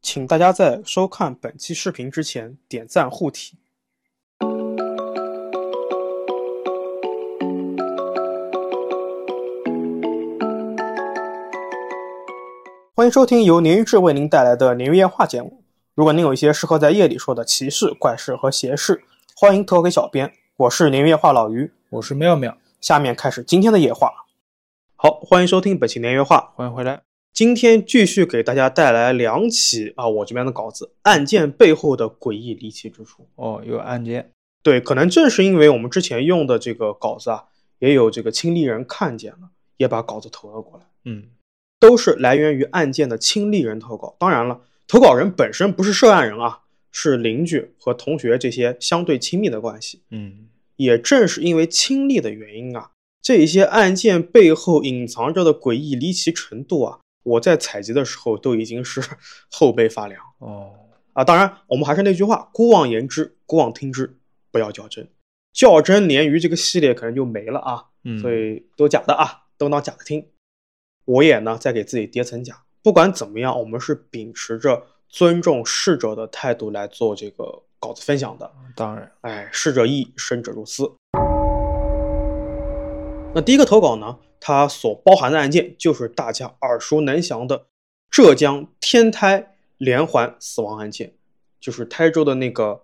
请大家在收看本期视频之前点赞护体。欢迎收听由鲶鱼志为您带来的鲶鱼夜话节目。如果您有一些适合在夜里说的奇事、怪事和邪事，欢迎投给小编。我是鲶鱼夜话老于， 我是妙妙。 下面开始今天的夜话。好，欢迎收听本期鲶鱼夜话， 欢迎回来。 今天继续给大家带来两起我这边的稿子，案件背后的诡异离奇之处。 有案件。 对，可能正是因为我们之前用的这个稿子也有这个亲历人看见了，也把稿子投了过来。都是来源于案件的亲历人投稿。当然了，投稿人本身不是涉案人是邻居和同学这些相对亲密的关系。也正是因为亲历的原因这些案件背后隐藏着的诡异离奇程度我在采集的时候都已经是后背发凉。当然我们还是那句话，姑妄言之，姑妄听之，不要较真。较真鲶鱼这个系列可能就没了所以都假的都当假的听。我也呢再给自己叠层甲。不管怎么样，我们是秉持着尊重逝者的态度来做这个稿子分享的。 当然， 逝者易，生者如斯。那第一个投稿呢，它所包含的案件就是大家耳熟能详的浙江天胎连环死亡案件，就是台州的那个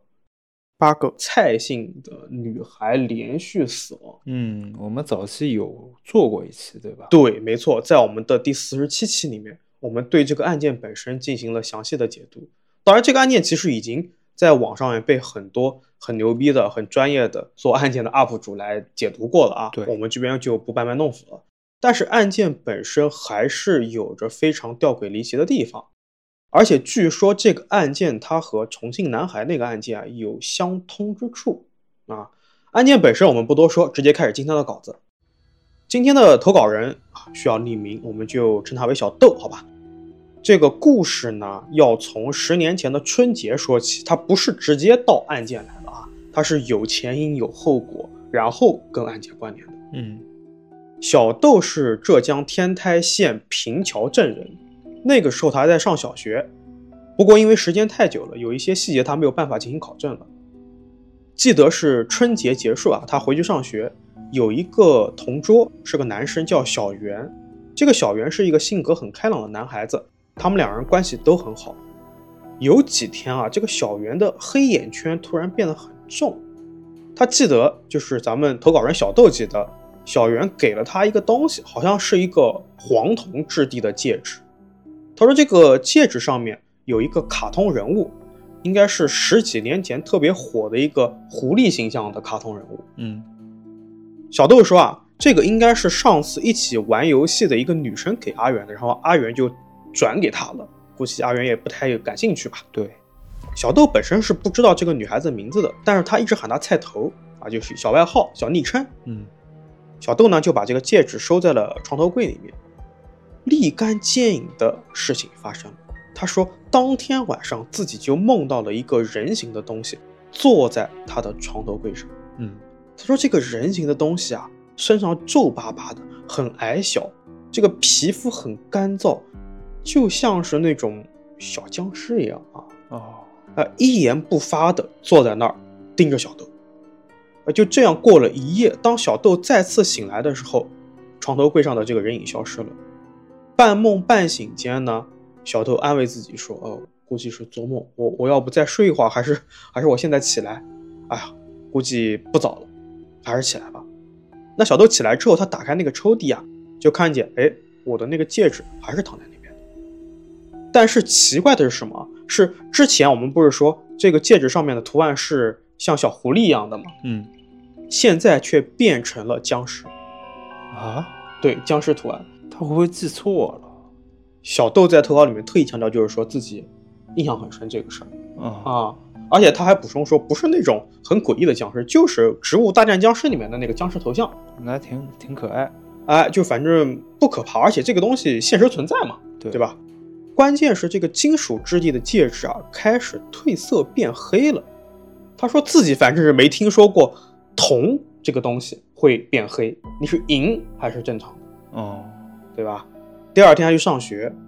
8个蔡姓的女孩连续死亡。 我们早期有做过一期，对吧？ 对，没错，在我们的第47期里面，我们对这个案件本身进行了详细的解读。当然这个案件其实已经在网上也被很多很牛逼的很专业的做案件的 UP 主来解读过了对， 我们这边就不班门弄斧了。但是案件本身还是有着非常吊诡离奇的地方，而且据说这个案件它和重庆男孩那个案件有相通之处案件本身我们不多说，直接开始今天的稿子。今天的投稿人需要匿名，我们就称他为小豆，好吧？这个故事呢要从10年前的春节说起，它不是直接到案件来的它是有前因有后果，然后跟案件关联的。小豆是浙江天台县平桥镇人，那个时候他还在上小学，不过因为时间太久了，有一些细节他没有办法进行考证了。记得是春节结束他回去上学，有一个同桌是个男生叫小袁，这个小袁是一个性格很开朗的男孩子，他们两人关系都很好。有几天这个小袁的黑眼圈突然变得很重，他记得就是咱们投稿人小豆记得小袁给了他一个东西，好像是一个黄铜质地的戒指。他说这个戒指上面有一个卡通人物，应该是10几年前特别火的一个狐狸形象的卡通人物。小豆说这个应该是上次一起玩游戏的一个女生给阿元的，然后阿元就转给他了，估计阿元也不太感兴趣吧。 对， 小豆本身是不知道这个女孩子名字的，但是他一直喊她菜头就是小外号小昵称。小豆呢就把这个戒指收在了床头柜里面。立竿见影的事情发生了，他说当天晚上自己就梦到了一个人形的东西坐在他的床头柜上。他说这个人形的东西身上皱巴巴的，很矮小，这个皮肤很干燥，就像是那种小僵尸一样一言不发的坐在那儿盯着小豆。就这样过了一夜，当小豆再次醒来的时候，床头柜上的这个人影消失了。半梦半醒间呢，小豆安慰自己说估计是做梦，我要不再睡一会儿，还是我现在起来，估计不早了，还是起来吧。那小豆起来之后，他打开那个抽屉就看见我的那个戒指还是躺在那边的。但是奇怪的是什么？是之前我们不是说这个戒指上面的图案是像小狐狸一样的吗？现在却变成了僵尸对，僵尸图案。 他会不会记错了？ 小豆在投稿里面特意强调，就是说自己印象很深这个事儿而且他还补充说不是那种很诡异的僵尸，就是《植物大战僵尸》里面的那个僵尸头像， 那挺可爱。 就反正不可怕，而且这个东西现实存在嘛，对吧？关键是这个金属质地的戒指开始褪色变黑了。他说自己反正是没听说过铜这个东西会变黑，你是银还是正常的对吧？第二天他去上学，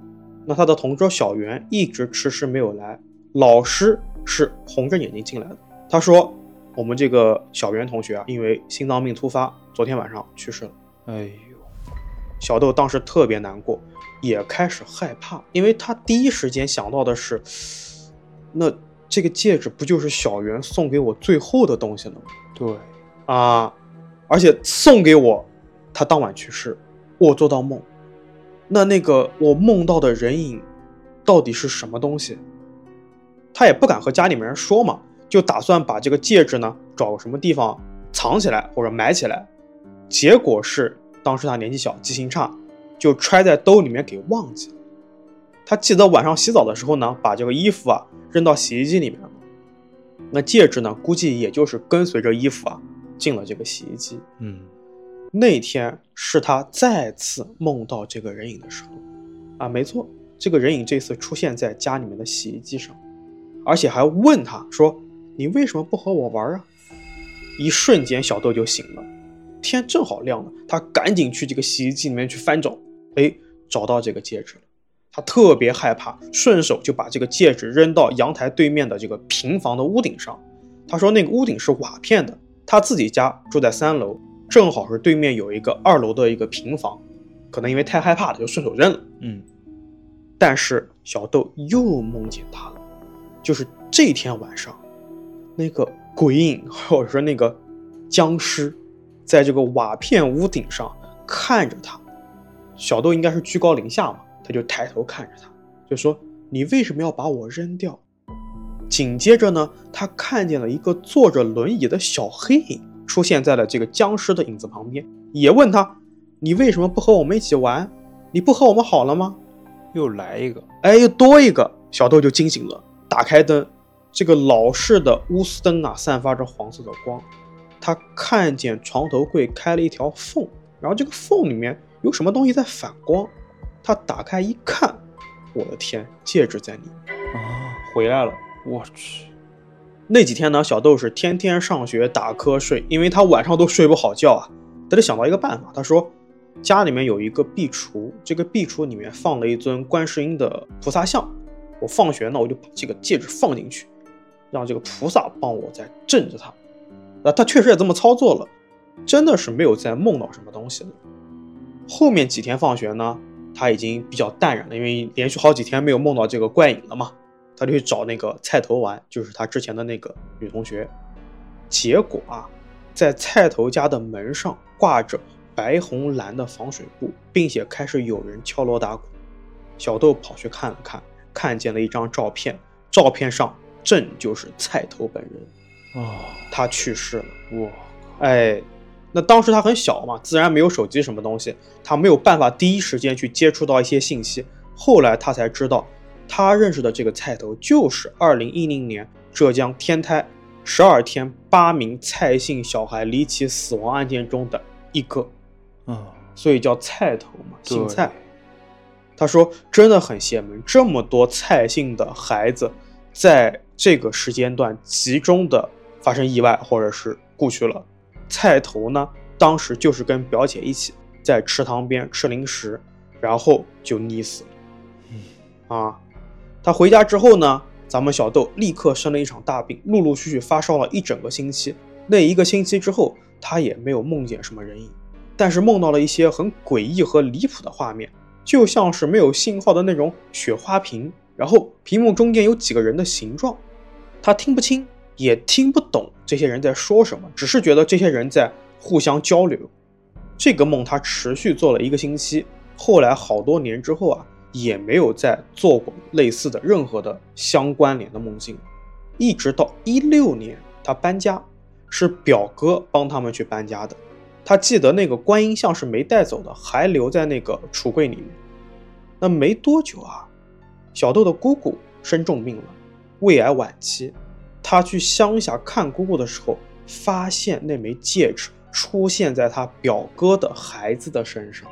那他的同桌小袁一直迟迟没有来，老师是红着眼睛进来的。他说我们这个小袁同学啊，因为心脏病突发，昨天晚上去世了。 哎呦， 小豆当时特别难过，也开始害怕，因为他第一时间想到的是，那这个戒指不就是小袁送给我最后的东西了吗？ 对啊，而且送给我，他当晚去世，我做到梦，那个我梦到的人影到底是什么东西？他也不敢和家里面人说嘛，就打算把这个戒指呢找个什么地方藏起来或者埋起来。结果是当时他年纪小，记性差，就揣在兜里面给忘记了。他记得晚上洗澡的时候呢，把这个衣服啊扔到洗衣机里面了。那戒指呢，估计也就是跟随着衣服啊进了这个洗衣机。那天是他再次梦到这个人影的时候啊，没错，这个人影这次出现在家里面的洗衣机上，而且还问他说：“你为什么不和我玩啊？”一瞬间，小豆就醒了，天正好亮了，他赶紧去这个洗衣机里面去翻找，找到这个戒指了。他特别害怕，顺手就把这个戒指扔到阳台对面的这个平房的屋顶上。他说那个屋顶是瓦片的，他自己家住在3楼，正好是对面有一个2楼的一个平房，可能因为太害怕了就顺手扔了。但是小豆又梦见他了，就是这天晚上那个鬼影或者说那个僵尸在这个瓦片屋顶上看着他。小豆应该是居高临下嘛，他就抬头看着他，就说：“你为什么要把我扔掉？”紧接着呢，他看见了一个坐着轮椅的小黑影出现在了这个僵尸的影子旁边，也问他：“你为什么不和我们一起玩？你不和我们好了吗？” 又来一个， 又多一个。小豆就惊醒了，打开灯，这个老式的钨丝灯啊，散发着黄色的光。他看见床头柜开了一条缝，然后这个缝里面有什么东西在反光。他打开一看，我的天，戒指在里面啊，回来了。 我去， 那几天呢，小豆是天天上学打瞌睡，因为他晚上都睡不好觉啊。他就想到一个办法，他说家里面有一个壁橱，这个壁橱里面放了一尊观世音的菩萨像，我放学呢我就把这个戒指放进去，让这个菩萨帮我再镇着它。他确实也这么操作了，真的是没有再梦到什么东西了。后面几天放学呢，他已经比较淡然了，因为连续好几天没有梦到这个怪影了嘛。他就去找那个菜头玩，就是他之前的那个女同学。结果啊，在菜头家的门上挂着白红蓝的防水布，并且开始有人敲锣打鼓。小豆跑去看了看，看见了一张照片，照片上正就是菜头本人。他去世了。那当时他很小嘛，自然没有手机什么东西，他没有办法第一时间去接触到一些信息。后来他才知道，他认识的这个菜头就是2010年浙江天台12天8名蔡姓小孩离奇死亡案件中的一个。所以叫菜头嘛，姓蔡。他说真的很邪门，这么多蔡姓的孩子在这个时间段集中的发生意外或者是故去了。菜头呢，当时就是跟表姐一起在池塘边吃零食，然后就溺死了。他回家之后呢，咱们小豆立刻生了一场大病，陆陆续续发烧了1整个星期。那1个星期之后，他也没有梦见什么人影，但是梦到了一些很诡异和离谱的画面，就像是没有信号的那种雪花屏，然后屏幕中间有几个人的形状。他听不清也听不懂这些人在说什么，只是觉得这些人在互相交流。这个梦他持续做了1个星期，后来好多年之后啊，也没有再做过类似的任何的相关联的梦境。一直到16年他搬家，是表哥帮他们去搬家的。他记得那个观音像是没带走的，还留在那个橱柜里面。那没多久啊，小豆的姑姑生重病了，胃癌晚期。他去乡下看姑姑的时候，发现那枚戒指出现在他表哥的孩子的身上。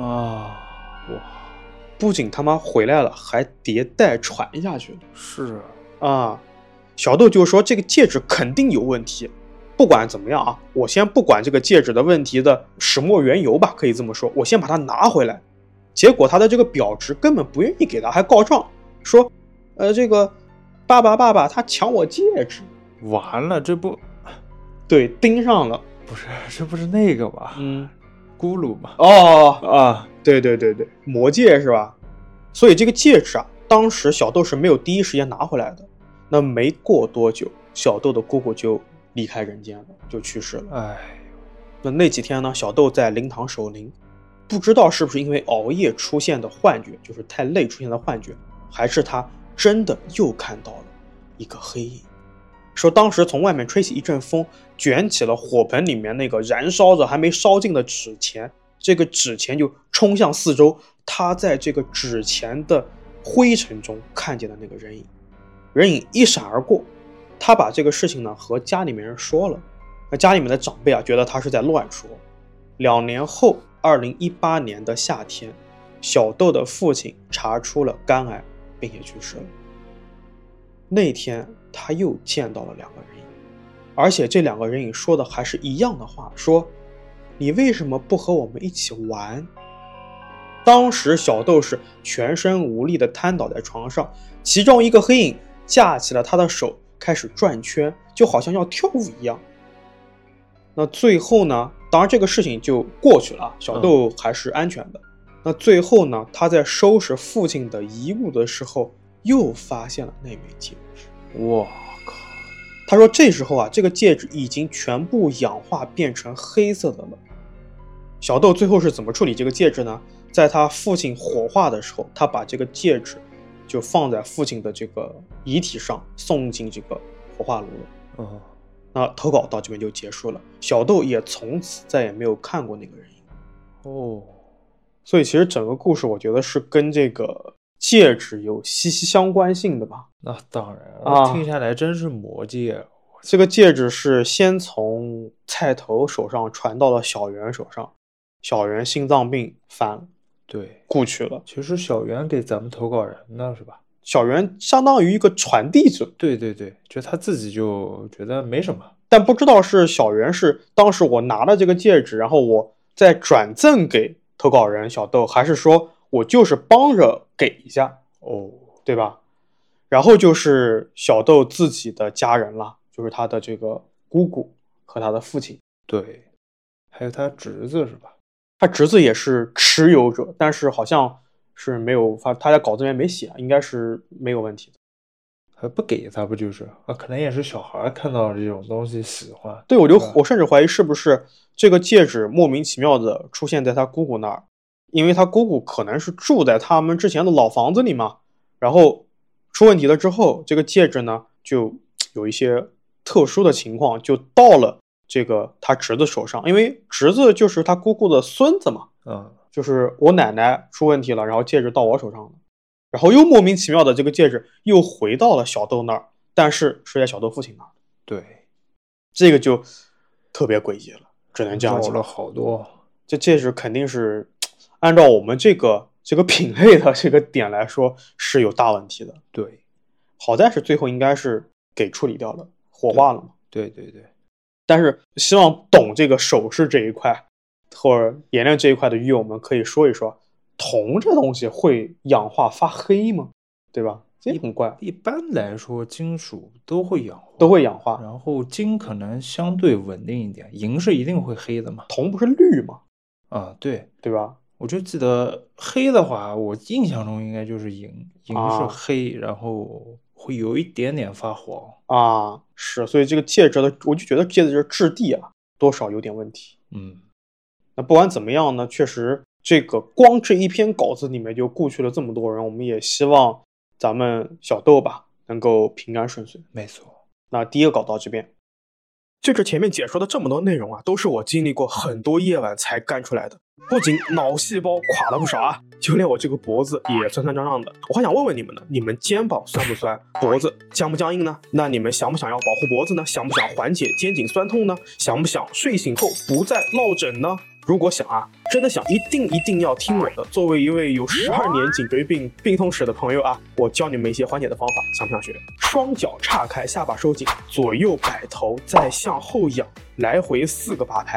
不仅他妈回来了，还迭代传下去了。 是小豆就说这个戒指肯定有问题。不管怎么样啊，我先不管这个戒指的问题的始末缘由吧，可以这么说，我先把它拿回来。 结果他的这个表侄根本不愿意给他，还告状说，这个爸爸他抢我戒指。 完了，这不， 对，盯上了。 不是，这不是那个吧？咕噜嘛。 对，魔戒是吧？所以这个戒指啊，当时小豆是没有第一时间拿回来的。那没过多久，小豆的姑姑就离开人间了，就去世了。那几天呢，小豆在灵堂守灵，不知道是不是因为熬夜出现的幻觉，就是太累出现的幻觉，还是他真的又看到了一个黑影。说当时从外面吹起一阵风，卷起了火盆里面那个燃烧着还没烧尽的纸钱，这个纸钱就冲向四周，他在这个纸钱的灰尘中看见了那个人影，人影一闪而过。他把这个事情呢和家里面人说了，那家里面的长辈啊觉得他是在乱说。2年后，2018年的夏天，小豆的父亲查出了肝癌，并且去世了。那天他又见到了2个人影，而且这2个人影说的还是一样的话，说你为什么不和我们一起玩？当时小豆是全身无力的瘫倒在床上，其中一个黑影架起了他的手，开始转圈，就好像要跳舞一样。那最后呢，当然这个事情就过去了，小豆还是安全的。那最后呢，他在收拾父亲的遗物的时候，又发现了那枚戒指。 我靠！ 他说这时候啊，这个戒指已经全部氧化变成黑色的了。小豆最后是怎么处理这个戒指呢？在他父亲火化的时候，他把这个戒指就放在父亲的这个遗体上，送进这个火化炉了。那投稿到这边就结束了，小豆也从此再也没有看过那个人影。所以其实整个故事我觉得是跟这个戒指有息息相关性的吧。 那当然听下来真是魔戒。 这个戒指是先从菜头手上传到了小圆手上，小圆心脏病犯了， 对， 故去了。 其实小圆给咱们投稿人呢，是吧？ 小圆相当于一个传递者。 对，就他自己就觉得没什么， 但不知道是小圆是当时我拿了这个戒指，然后我再转赠给投稿人小豆，还是说我就是帮着给一下，对吧？然后就是小豆自己的家人了，就是他的这个姑姑和他的父亲。 对，还有他侄子是吧？ 他侄子也是持有者，但是好像是没有发，他在稿子里面没写，应该是没有问题的。 还不给他不就是可能也是小孩看到这种东西喜欢。 对，我甚至怀疑是不是这个戒指莫名其妙的出现在他姑姑那儿，因为他姑姑可能是住在他们之前的老房子里嘛，然后出问题了之后，这个戒指呢就有一些特殊的情况，就到了这个他侄子手上，因为侄子就是他姑姑的孙子嘛，就是我奶奶出问题了，然后戒指到我手上了，然后又莫名其妙的这个戒指又回到了小豆那儿，但是是在小豆父亲那儿。 对， 这个就特别诡异了，只能这样讲。 了好多， 这戒指肯定是按照我们这个品类的这个点来说是有大问题的。 对， 好在是最后应该是给处理掉了，火化了嘛。 对， 但是希望懂这个首饰这一块或者颜料这一块的鱼友们可以说一说，铜这东西会氧化发黑吗？对吧？这很怪。 一般来说金属都会氧化，然后金可能相对稳定一点，银是一定会黑的嘛。 铜不是绿吗？ 对吧？ 我就记得黑的话，我印象中应该就是银是黑，然后会有一点点发黄是，所以这个戒指的，我就觉得戒指的质地多少有点问题。那不管怎么样呢，确实这个光这一篇稿子里面就故去了这么多人，我们也希望咱们小豆吧能够平安顺遂。 没错。 那第一个稿到这边，就是前面解说的这么多内容都是我经历过很多夜晚才干出来的，不仅脑细胞垮了不少就连我这个脖子也酸酸胀胀的。我还想问问你们呢，你们肩膀酸不酸？脖子僵不僵硬呢？那你们想不想要保护脖子呢？想不想缓解肩颈酸痛呢？想不想睡醒后不再落枕呢？如果想真的想，一定要听我的。作为一位有12年颈椎病病痛史的朋友我教你们一些缓解的方法，想不想学？双脚岔开，下巴收紧，左右摆头，再向后仰，来回4个8拍。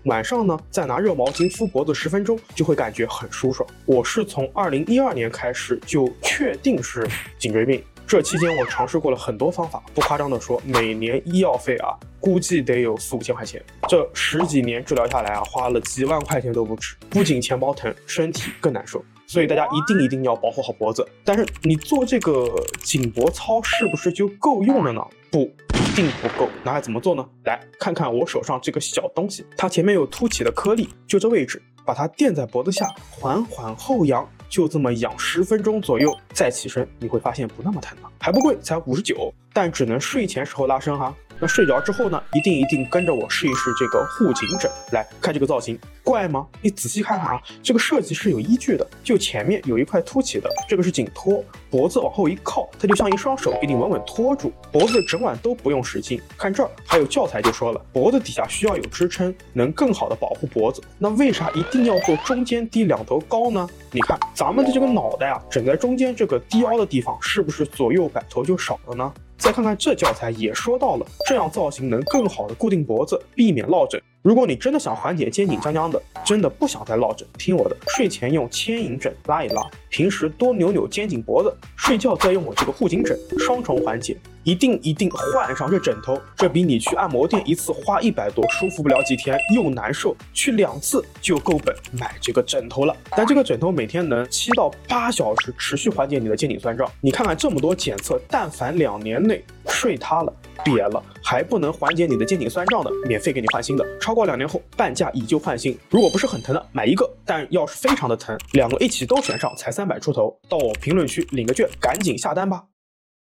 晚上呢再拿热毛巾敷脖子10分钟，就会感觉很舒爽。我是从2012年开始就确定是颈椎病，这期间我尝试过了很多方法，不夸张的说，每年医药费估计得有4、5千块钱。这10几年治疗下来花了几万块钱都不止，不仅钱包疼，身体更难受。所以大家一定要保护好脖子。但是你做这个颈脖操是不是就够用了呢？不，一定不够。那还怎么做呢？来看看我手上这个小东西，它前面有凸起的颗粒，就这位置，把它垫在脖子下，缓缓后仰，就这么仰10分钟左右，再起身，你会发现不那么疼了，还不贵，才59，但只能睡前时候拉伸哈。那睡着之后呢，一定跟着我试一试这个护颈枕。来看这个造型，怪吗？你仔细看看这个设计是有依据的。就前面有一块凸起的，这个是颈托，脖子往后一靠，它就像一双手给你稳稳托住，脖子整晚都不用使劲。看这儿，还有教材就说了，脖子底下需要有支撑，能更好的保护脖子。那为啥一定要做中间低两头高呢？你看咱们的这个脑袋枕在中间这个低凹的地方，是不是左右摆头就少了呢？再看看这教材也说到了，这样造型能更好的固定脖子，避免落枕。如果你真的想缓解肩颈僵僵的，真的不想再落枕，听我的，睡前用牵引枕拉一拉，平时多扭扭肩颈脖子，睡觉再用我这个护颈枕，双重缓解。一定换上这枕头，这比你去按摩店一次花100多，舒服不了几天又难受，去2次就够本买这个枕头了。但这个枕头每天能7到8小时持续缓解你的肩颈酸胀。你看看这么多检测，但凡2年内睡塌了、瘪了，还不能缓解你的肩颈酸胀的，免费给你换新的。超过2年后半价以旧换新。如果不是很疼的，买一个；但要是非常的疼，2个一起都选上，才300出头。到我评论区领个券，赶紧下单吧。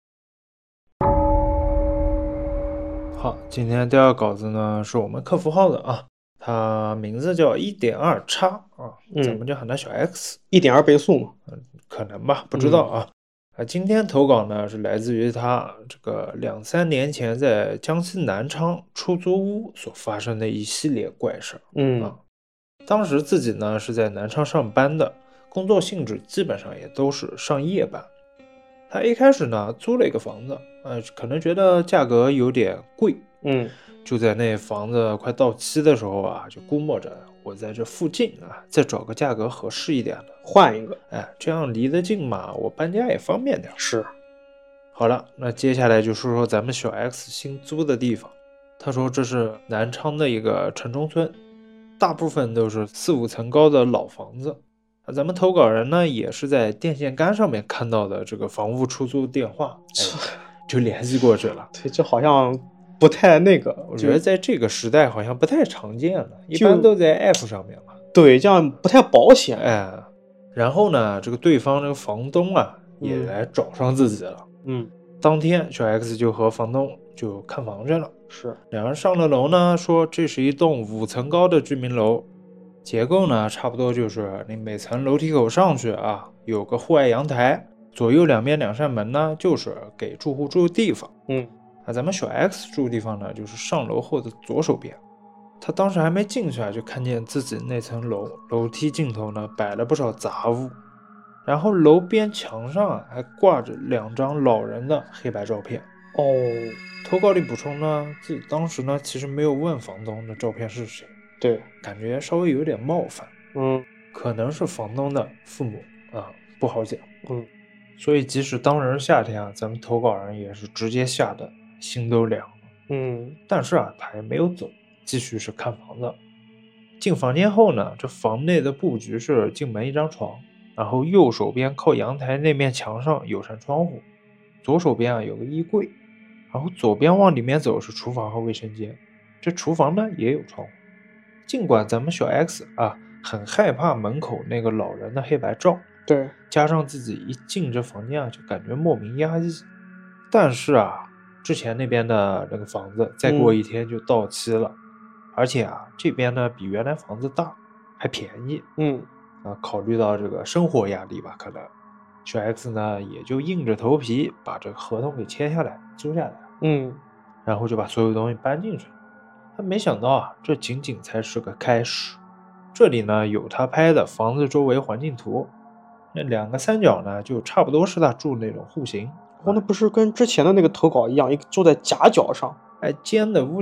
好，今天第二稿子呢是我们客服号的它名字叫1.2x咱们就喊它小 X。1.2 倍速嘛， 可能吧，不知道今天投稿呢是来自于他这个2、3年前在江西南昌出租屋所发生的一系列怪事当时自己呢是在南昌上班的，工作性质基本上也都是上夜班。他一开始呢租了一个房子，可能觉得价格有点贵，就在那房子快到期的时候就估摸着我在这附近再找个价格合适一点的换一个， 这样离得近嘛，我搬家也方便点。 是。 好了，那接下来就说说咱们小 X 新租的地方。他说这是南昌的一个城中村，大部分都是4、5层高的老房子。咱们投稿人呢也是在电线杆上面看到的这个房屋出租电话，就联系过去了。 对，这好像不太那个， 我觉得在这个时代好像不太常见了，一般都在 App 上面嘛。 对，这样不太保险。 然后呢，这个对方这个房东也来找上自己了。当天小 X 就和房东就看房去了。 是， 两人上了楼呢，说这是一栋5层高的居民楼。结构呢，差不多就是你每层楼梯口上去有个户外阳台，左右两边2扇门呢，就是给住户住的地方。咱们小 X 住的地方呢，就是上楼后的左手边。他当时还没进去就看见自己那层楼梯尽头呢摆了不少杂物，然后楼边墙上还挂着2张老人的黑白照片。投稿里补充呢，自己当时呢其实没有问房东的照片是谁。 对， 感觉稍微有点冒犯。可能是房东的父母不好讲。所以即使当人夏天咱们投稿人也是直接吓得心都凉了。但是他也没有走，继续是看房子。进房间后呢，这房内的布局是进门一张床，然后右手边靠阳台那面墙上有扇窗户，左手边有个衣柜，然后左边往里面走是厨房和卫生间。这厨房呢也有窗户。尽管咱们小 X 很害怕门口那个老人的黑白照， 对， 加上自己一进这房间就感觉莫名压抑，但是之前那边的那个房子再过1天就到期了，而且这边呢比原来房子大，还便宜。考虑到这个生活压力吧，可能小 X 呢也就硬着头皮把这个合同给签下来，租下来。然后就把所有东西搬进去了。他没想到这仅仅才是个开始。这里呢有他拍的房子周围环境图，那2个三角呢就差不多是他住那种户型。 那不是跟之前的那个投稿一样，一个住在夹角上， 尖的屋顶，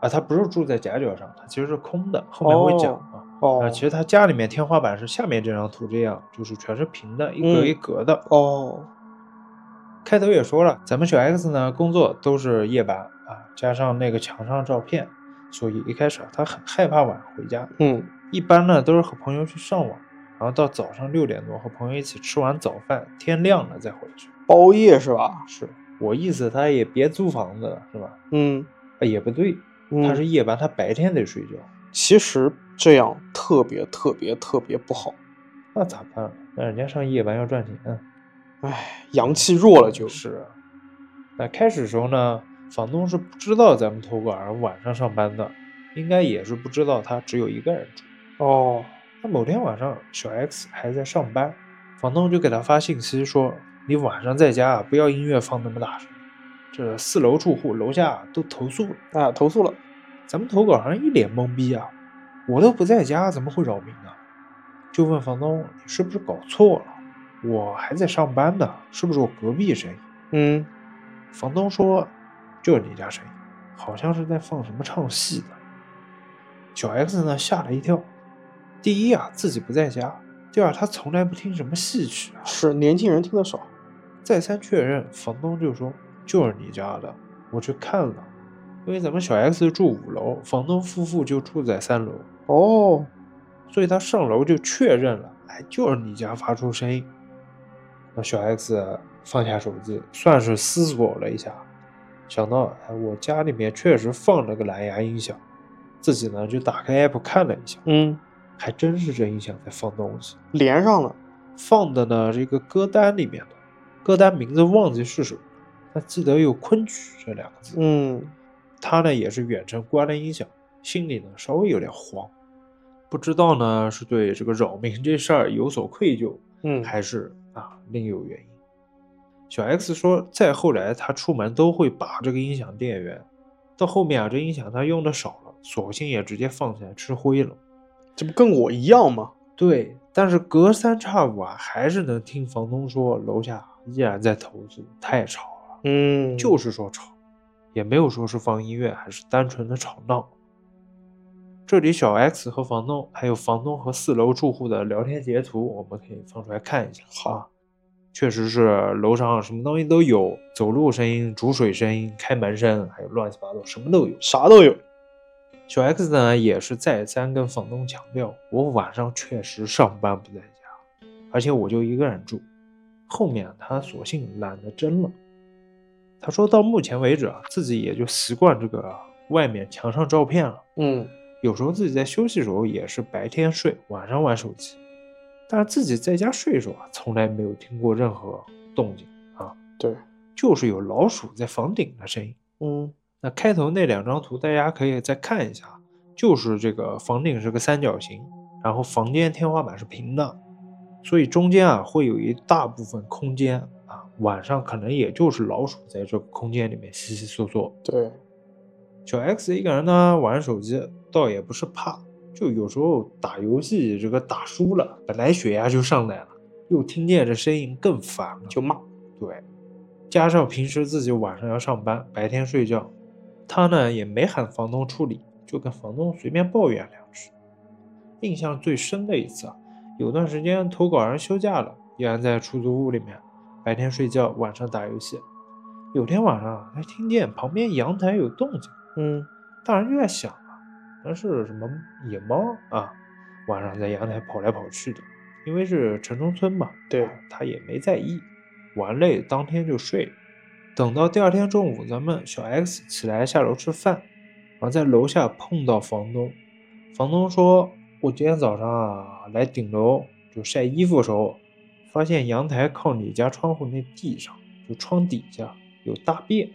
他不是住在夹角上，他其实是空的，后面会讲啊。其实他家里面天花板是下面这张图这样，就是全是平的，一格一格的。开头也说了，咱们小 X 呢工作都是夜班啊，加上那个墙上照片，所以一开始他很害怕晚上回家。一般呢都是和朋友去上网，然后到早上6点多和朋友一起吃完早饭，天亮了再回去。 包夜是吧？ 是我意思，他也别租房子了，是吧？也不对，他是夜班，他白天得睡觉。 其实这样特别不好。 那咋办？那人家上夜班要赚钱。 阳气弱了就是。 那开始的时候呢，房东是不知道咱们投稿人晚上上班的，应该也是不知道他只有一个人住。那某天晚上小 X 还在上班，房东就给他发信息说，你晚上在家不要音乐放那么大声，这4楼住户楼下都投诉了。 投诉了。 咱们投稿人一脸懵逼啊，我都不在家怎么会扰民啊？就问房东，你是不是搞错了？我还在上班呢，是不是我隔壁声音？房东说，就是你家声音，好像是在放什么唱戏的。小 X 呢吓了一跳，第一自己不在家，第二他从来不听什么戏曲是年轻人听得少。 再三确认，房东就说就是你家的，我去看了，因为咱们小 X 住5楼，房东夫妇就住在3楼。所以他上楼就确认了，就是你家发出声音。那小 X 放下手机，算是思索了一下，想到我家里面确实放了个蓝牙音响，自己呢就打开 app 看了一下，还真是这音响在放东西， 连上了。 放的呢这个歌单里面的，歌单名字忘记是什么，但记得有昆曲这2个字。他呢也是远程关了音响，心里呢稍微有点慌，不知道呢是对这个扰民这事儿有所愧疚，还是另有原因。小 X 说，再后来他出门都会拔这个音响电源，到后面这音响他用的少了，索性也直接放起来吃灰了。 这不跟我一样吗？ 对，但是隔3差5还是能听房东说楼下依然在投诉太吵了。就是说吵，也没有说是放音乐还是单纯的吵闹。这里小 X 和房东还有房东和4楼住户的聊天截图，我们可以放出来看一下。 好， 确实是楼上什么东西都有，走路声音、煮水声音、开门声，还有乱七八糟，什么都有， 啥都有。 小 X 呢也是再三跟房东强调，我晚上确实上班不在家，而且我就一个人住。后面他索性懒得争了。他说到目前为止自己也就习惯这个外面墙上照片了。有时候自己在休息的时候也是白天睡，晚上玩手机。但是自己在家睡的时候从来没有听过任何动静对， 就是有老鼠在房顶的声音。那开头那2张图大家可以再看一下，就是这个房顶是个三角形，然后房间天花板是平的，所以中间会有一大部分空间晚上可能也就是老鼠在这个空间里面稀稀嗦嗦。 对， 小 X 一个人呢玩手机倒也不是怕，就有时候打游戏这个打输了，本来血压就上来了，又听见这声音更烦了， 就骂。 对，加上平时自己晚上要上班，白天睡觉，他呢也没喊房东处理，就跟房东随便抱怨2句。印象最深的一次有段时间投稿人休假了，依然在出租屋里面，白天睡觉，晚上打游戏。有天晚上他听见旁边阳台有动静，大人就在想那是什么野猫晚上在阳台跑来跑去的，因为是城中村嘛， 对， 他也没在意，玩累当天就睡。等到第2天中午，咱们小 X 起来下楼吃饭，然后在楼下碰到房东。房东说，我今天早上来顶楼就晒衣服的时候，发现阳台靠你家窗户那地上，就窗底下有大便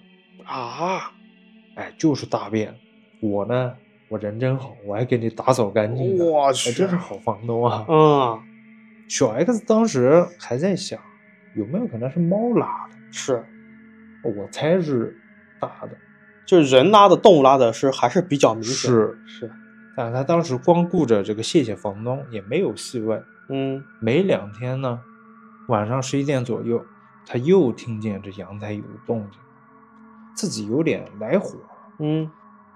就是大便。我呢，我人真好，我还给你打扫干净的。 我去， 真是好房东小 X 当时还在想，有没有可能是猫拉的？ 是， 我猜是大的， 就是人拉的，动物拉的还是比较明显。 是，但是他当时光顾着这个谢谢房东，也没有细问。没2天呢，晚上11点左右，他又听见这阳台有动静，自己有点来火了。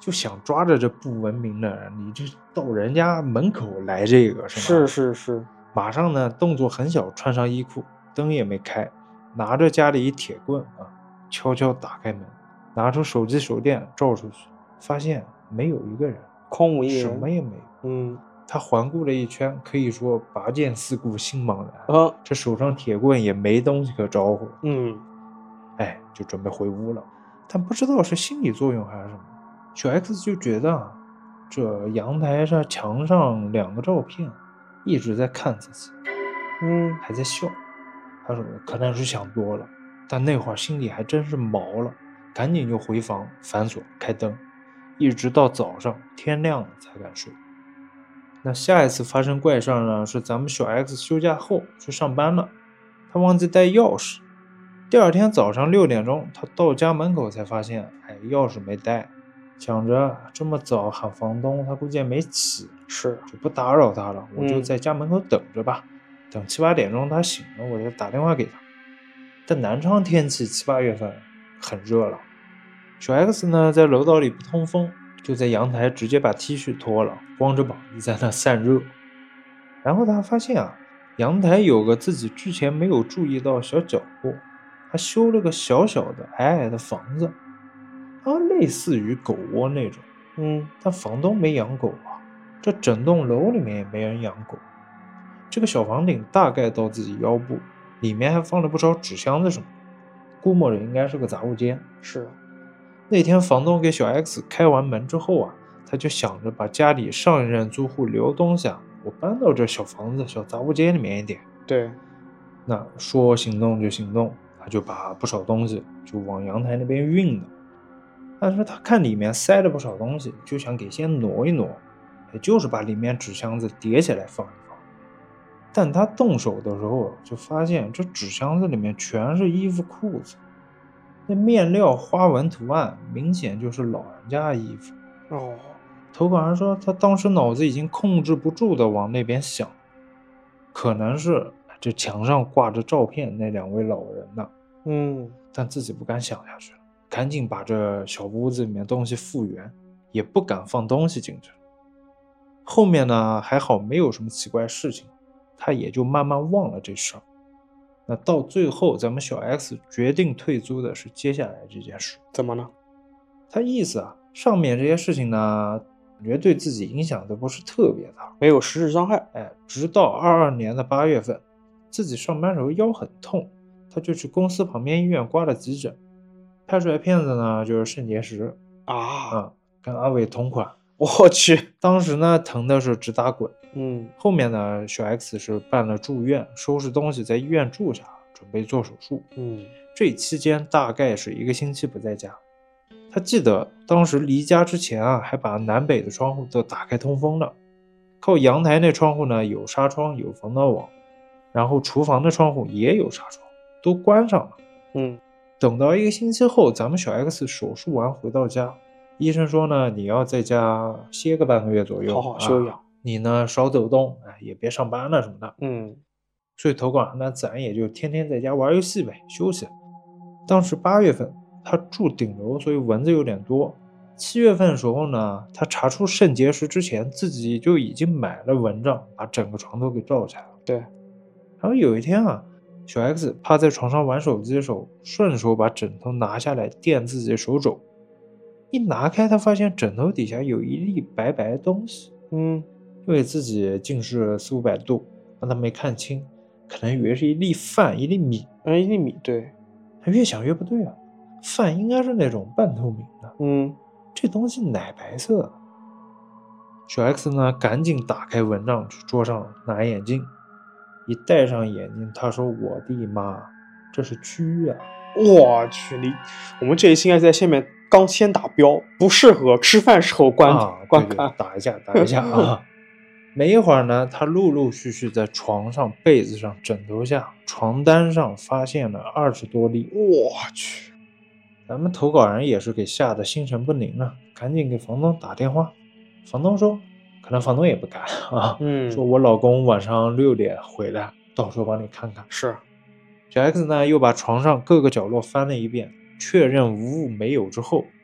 就想抓着这不文明的人，你这到人家门口来这个是是吧？ 是是， 马上呢动作很小，穿上衣裤，灯也没开，拿着家里一铁棍啊，悄悄打开门，拿出手机手电照出去，发现没有一个人， 空无一人， 什么也没有。 嗯他环顾了一圈，可以说拔剑四顾心茫然，这手上铁棍也没东西可招呼，哎，就准备回屋了。但不知道是心理作用还是什么，小 X 就觉得啊，这阳台上墙上2个照片一直在看自己，还在笑。他说可能是想多了，但那会儿心里还真是毛了，赶紧就回房反锁开灯，一直到早上天亮了才敢睡。那下一次发生怪事呢，是咱们小 X 休假后去上班了，他忘记带钥匙。第二天早上6点钟，他到家门口才发现，钥匙没带。想着这么早喊房东，他估计也没起， 是就不打扰他了，我就在家门口等着吧。等7、8点钟他醒了，我再打电话给他。但南昌天气7、8月份很热了，小 X 呢在楼道里不通风，就在阳台直接把 T 恤脱了，光着膀子在那散热。然后他发现啊，阳台有个自己之前没有注意到小角落，他修了个小小的矮矮的房子，类似于狗窝那种。但房东没养狗啊，这整栋楼里面也没人养狗。这个小房顶大概到自己腰部，里面还放了不少纸箱子什么的，估摸着应该是个杂物间。 是。 那天房东给小 X 开完门之后啊，他就想着把家里上一任租户留的东西啊，我搬到这小房子小杂物间里面一点。 对， 那说行动就行动，他就把不少东西就往阳台那边运了。但是他看里面塞了不少东西，就想给先挪一挪，也就是把里面纸箱子叠起来放一放。但他动手的时候就发现这纸箱子里面全是衣服裤子，那面料花纹图案明显就是老人家的衣服。投稿人说他当时脑子已经控制不住的往那边想，可能是这墙上挂着照片那2位老人呢。但自己不敢想下去了，赶紧把这小屋子里面东西复原，也不敢放东西进去。后面呢还好没有什么奇怪事情，他也就慢慢忘了这事儿。那到最后咱们小 X 决定退租的是接下来这件事。 怎么呢？ 他意思啊，上面这些事情呢，感觉对自己影响都不是特别大， 没有实质伤害。 直到22年的8月份，自己上班时候腰很痛，他就去公司旁边医院挂了急诊，拍出来片子呢就是肾结石跟阿伟同款。 我去， 当时呢疼的是直打滚。后面呢小 X 是办了住院，收拾东西在医院住下，准备做手术。这期间大概是1个星期不在家。他记得当时离家之前啊，还把南北的窗户都打开通风了。靠阳台那窗户呢有纱窗有防盗网，然后厨房的窗户也有纱窗，都关上了。等到1个星期后，咱们小 X 手术完回到家，医生说呢，你要在家歇个半个月左右， 好好休养。 你呢少走动，也别上班了什么的。所以投稿呢，咱也就天天在家玩游戏呗，休息。当时8月份，他住顶楼，所以蚊子有点多。7月份的时候呢，他查出肾结石之前，自己就已经买了蚊帐，把整个床头给罩起来了。 对。 然后有一天啊，小 X 趴在床上玩手机的时候，顺手把枕头拿下来垫自己的手肘，一拿开，他发现枕头底下有一粒白白的东西。因为自己近视4、500度，让他没看清，可能以为是一粒饭，一粒米。 一粒米，对。 他越想越不对啊，饭应该是那种半透明的。这东西奶白色的。小 X 呢，赶紧打开蚊帐，去桌上拿眼镜。一戴上眼镜，他说：“我的妈，这是蛆啊！” 我去，我们这里应该在下面刚先打标，不适合吃饭时候观看。 对，打一下啊！没一会儿呢，他陆陆续续在床上、被子上、枕头下、床单上发现了20多粒。 我去！ 咱们投稿人也是给吓得心神不宁了，赶紧给房东打电话。房东说，可能房东也不敢啊，说我老公晚上6点回来，到时候帮你看看。 是。 小 X 呢又把床上各个角落翻了一遍，确认无物没有之后，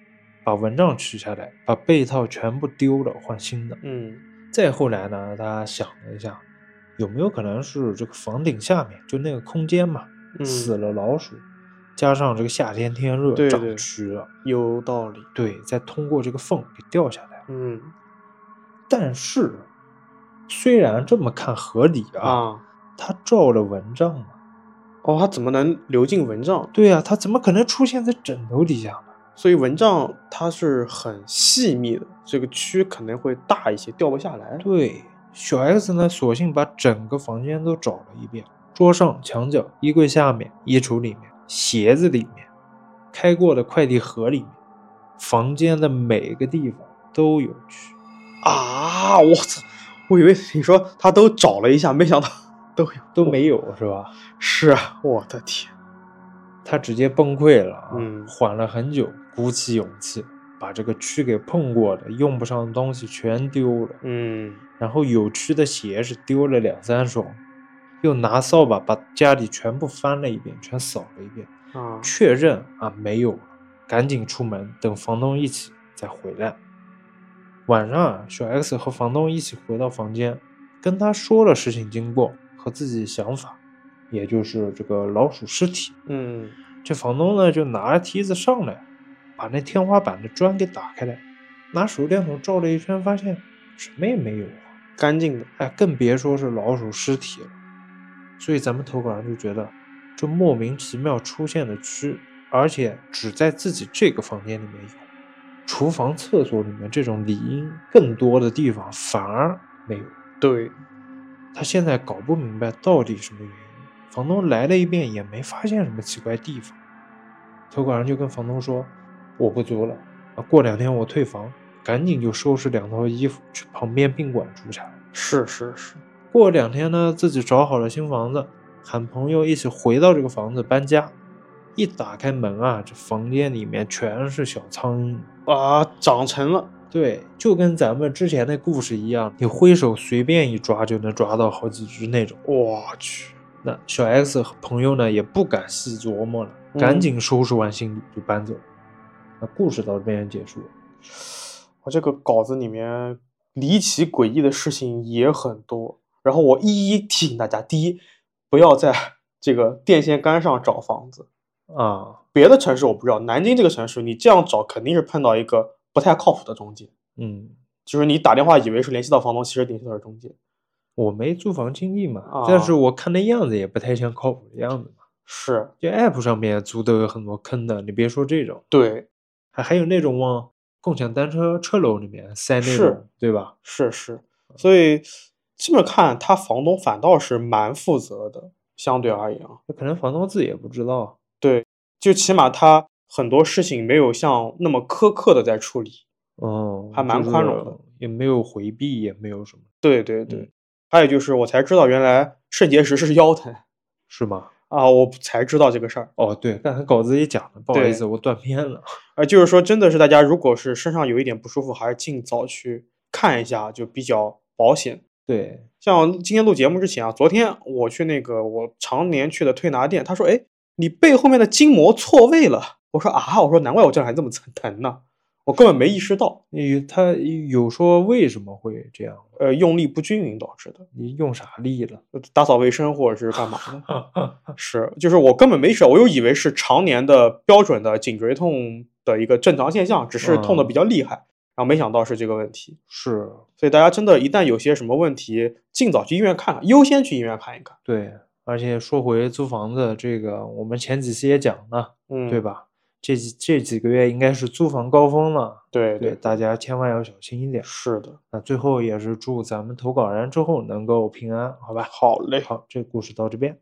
把蚊帐取下来，把被套全部丢了，换新的。再后来呢，他想了一下，有没有可能是这个房顶下面就那个空间嘛，死了老鼠，加上这个夏天天热长蛆了， 有道理。 对，再通过这个缝给掉下来。但是虽然这么看合理啊，他罩了蚊帐嘛。 他怎么能流进蚊帐？ 对啊，他怎么可能出现在枕头底下呢？ 所以蚊帐它是很细密的，这个蛆可能会大一些，掉不下来。 对，小 X 呢，索性把整个房间都找了一遍，桌上、墙角、衣柜下面、衣橱里面、鞋子里面、开过的快递盒里面，房间的每个地方都有蛆啊！我操！我以为你说他都找了一下，没想到都没有，是吧？ 是啊，我的天！ 他直接崩溃了啊！缓了很久，鼓起勇气，把这个蛆给碰过的、用不上的东西全丢了。然后有蛆的鞋是丢了2、3双，又拿扫把把家里全部翻了一遍，全扫了一遍，确认没有了，赶紧出门，等房东一起再回来。晚上小 X 和房东一起回到房间，跟他说了事情经过和自己想法。也就是这个老鼠尸体。这房东呢就拿着梯子上来，把那天花板的砖给打开来，拿手电筒照了一圈，发现什么也没有， 干净的。 更别说是老鼠尸体了。所以咱们投稿人就觉得，这莫名其妙出现的蛆，而且只在自己这个房间里面有，厨房、厕所里面这种理应更多的地方反而没有。 对， 他现在搞不明白到底什么原因。房东来了一遍也没发现什么奇怪地方，投稿人就跟房东说：“我不租了，过2天我退房。”赶紧就收拾2套衣服去旁边宾馆住下来。 是。 过2天呢，自己找好了新房子，喊朋友一起回到这个房子搬家。一打开门这房间里面全是小苍蝇长成了。 对，就跟咱们之前的故事一样，你挥手随便一抓就能抓到好几只那种。 我去！ 那小 X 和朋友呢也不敢细琢磨了，赶紧收拾完行李就搬走。那故事到这边结束了。 这个稿子里面离奇诡异的事情也很多，然后我一一提醒大家：第一，不要在这个电线杆上找房子别的城市我不知道，南京这个城市你这样找肯定是碰到一个不太靠谱的中介。就是你打电话以为是联系到房东，其实联系到是中介。 我没租房经历嘛，但是我看那样子也不太像靠谱的样子嘛。 是， 就 app 上面租都有很多坑的，你别说这种。 对， 还有那种往共享单车车楼里面塞那种，对吧？ 是。所以这么看，他房东反倒是蛮负责的，相对而言可能房东自己也不知道。 对，就起码他很多事情没有像那么苛刻的在处理，还蛮宽容的， 也没有回避，也没有什么。 对。还有就是我才知道原来肾结石是腰疼。 是吗？ 我才知道这个事儿。 对，刚才稿子里讲了，不好意思，我断片了。 就是说真的是大家如果是身上有一点不舒服，还是尽早去看一下，就比较保险。 对， 像今天录节目之前昨天我去那个我常年去的推拿店，他说你背后面的筋膜错位了。我说我说难怪我这还这么疼呢，我根本没意识到。 他有说为什么会这样？ 用力不均匀导致的。 你用啥力了？ 打扫卫生或者是干嘛的？是，就是我根本没意识到，我又以为是常年的标准的颈椎痛的一个正常现象，只是痛的比较厉害，然后没想到是这个问题。 是， 所以大家真的一旦有些什么问题，尽早去医院看看，优先去医院看一看。 对，而且说回租房子这个，我们前几期也讲了，对吧？这几个月应该是租房高峰了， 对， 大家千万要小心一点。 是的， 那最后也是祝咱们投稿人之后能够平安，好吧？ 好嘞， 好，这故事到这边。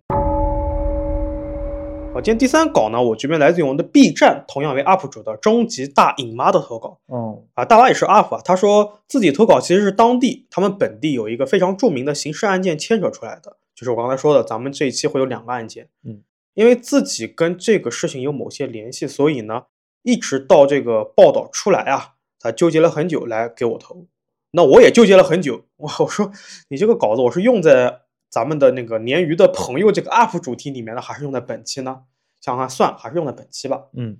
好，今天第3稿呢，我这边来自于我们的 B 站，同样为 UP 主的终极大颖妈的投稿。大妈也是 UP 他说自己投稿其实是当地他们本地有一个非常著名的刑事案件牵扯出来的，就是我刚才说的，咱们这一期会有2个案件。因为自己跟这个事情有某些联系，所以呢，一直到这个报道出来他纠结了很久来给我投。那我也纠结了很久，我说你这个稿子我是用在咱们的那个鲶鱼的朋友这个 UP 主题里面呢，还是用在本期呢？想想算还是用在本期吧。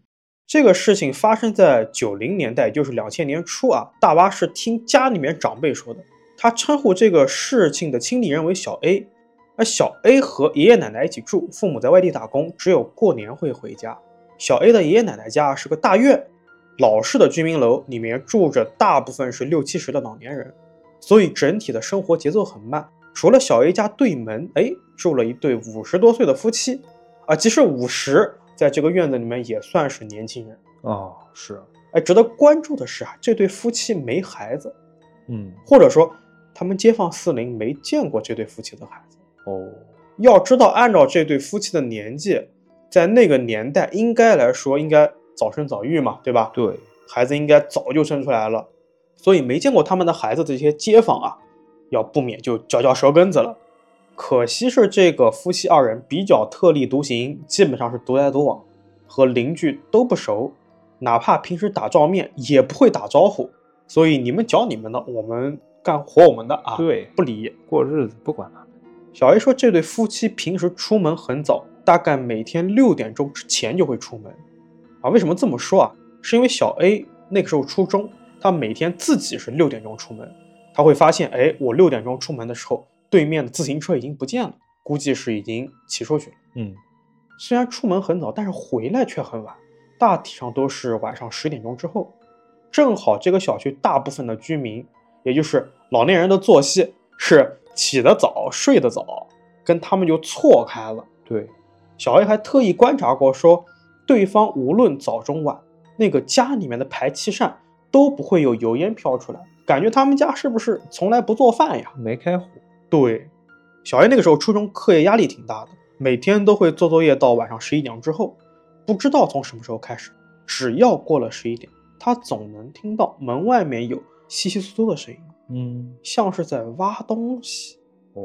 这个事情发生在90年代，就是2000年初啊。大巴是听家里面长辈说的，他称呼这个事情的亲历人为小 A。而小 A 和爷爷奶奶一起住，父母在外地打工，只有过年会回家。小 A 的爷爷奶奶家是个大院，老式的居民楼，里面住着大部分是60、70的老年人，所以整体的生活节奏很慢。除了小 A 家对门，住了一对50多岁的夫妻啊，即使50，在这个院子里面也算是年轻人是。 值得关注的是啊，这对夫妻没孩子， 或者说他们街坊四邻没见过这对夫妻的孩子。 要知道，按照这对夫妻的年纪，在那个年代应该早生早育嘛，对吧？ 对， 孩子应该早就生出来了，所以没见过他们的孩子的这些街坊啊，要不免就嚼舌根子了。可惜是这个夫妻二人比较特立独行，基本上是独来独往，和邻居都不熟，哪怕平时打照面也不会打招呼。所以你们搅你们的，我们干活我们的啊， 对， 不理， 过日子不管他们。 小 A 说，这对夫妻平时出门很早，大概每天6点钟之前就会出门啊。为什么这么说啊？是因为小 A 那个时候初中，他每天自己是6点钟出门，他会发现，我6点钟出门的时候，对面的自行车已经不见了，估计是已经骑出去了。虽然出门很早，但是回来却很晚，大体上都是晚上10点钟之后。正好这个小区大部分的居民，也就是老年人的作息是起得早睡得早，跟他们就错开了。 对， 小 A 还特意观察过，说对方无论早中晚，那个家里面的排气扇都不会有油烟飘出来，感觉他们家是不是从来不做饭呀？ 没开火。 对，小 A 那个时候初中课业压力挺大的，每天都会做作业到晚上11点之后，不知道从什么时候开始，只要过了11点，他总能听到门外面有窸窸窣窣的声音，像是在挖东西。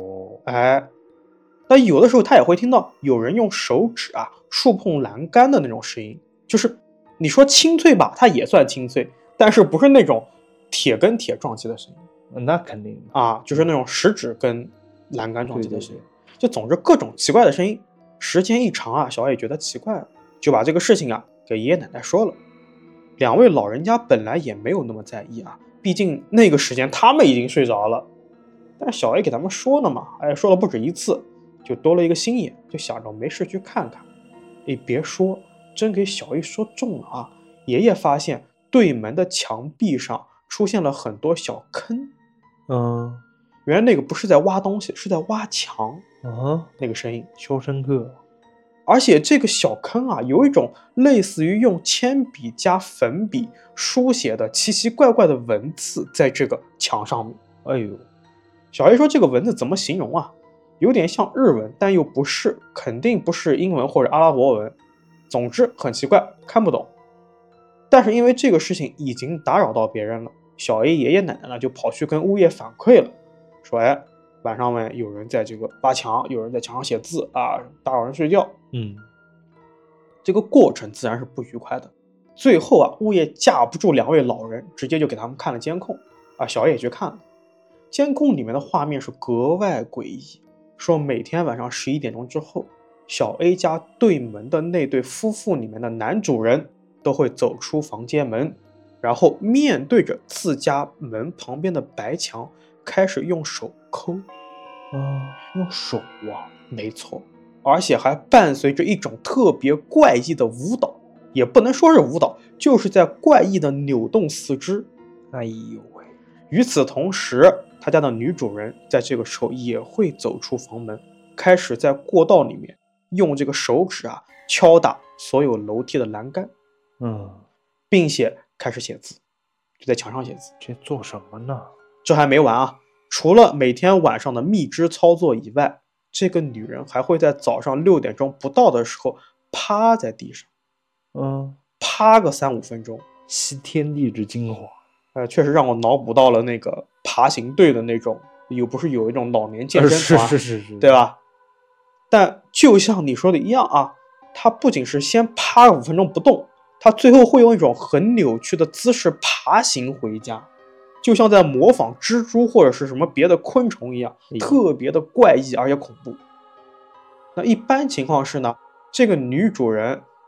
但有的时候他也会听到有人用手指啊触碰栏杆的那种声音，就是你说清脆吧，它也算清脆，但是不是那种铁跟铁撞击的声音。 那肯定啊，就是那种食指跟栏杆撞击的声音。就总之各种奇怪的声音。时间一长啊，小 A 觉得奇怪了，就把这个事情啊给爷爷奶奶说了。两位老人家本来也没有那么在意啊，毕竟那个时间他们已经睡着了。但小 A 给他们说了嘛，说了不止一次，就多了一个心眼，就想着没事去看看。别说，真给小 A 说中了啊！爷爷发现对门的墙壁上出现了很多小坑。原来那个不是在挖东西，是在挖墙。那个声音肖申克。 而且这个小坑啊，有一种类似于用铅笔加粉笔书写的奇奇怪怪的文字在这个墙上面。小 A 说这个文字怎么形容啊？有点像日文，但又不是，肯定不是英文或者阿拉伯文。总之很奇怪，看不懂。但是因为这个事情已经打扰到别人了，小 A 爷爷奶奶呢就跑去跟物业反馈了，说晚上面有人在这个挖墙，有人在墙上写字啊，打扰人睡觉。这个过程自然是不愉快的。最后啊，物业架不住两位老人，直接就给他们看了监控啊。小 A 也去看了，监控里面的画面是格外诡异，说每天晚上11点钟之后，小 A 家对门的那对夫妇里面的男主人都会走出房间门，然后面对着自家门旁边的白墙开始用手抠。 用手啊？ 没错，而且还伴随着一种特别怪异的舞蹈，也不能说是舞蹈，就是在怪异的扭动四肢。与此同时，他家的女主人在这个时候也会走出房门，开始在过道里面用这个手指啊敲打所有楼梯的栏杆，并且开始写字，就在墙上写字。 这做什么呢？ 这还没完啊！除了每天晚上的密支操作以外，这个女人还会在早上6点钟不到的时候趴在地上，趴个3-5分钟， 吸天地之精华。 确实让我脑补到了那个爬行队的那种，不是有一种老年健身团， 是， 对吧？但就像你说的一样啊，他不仅是先趴5分钟不动，他最后会用一种很扭曲的姿势爬行回家，就像在模仿蜘蛛或者是什么别的昆虫一样，特别的怪异而且恐怖。那一般情况是呢，这个女主人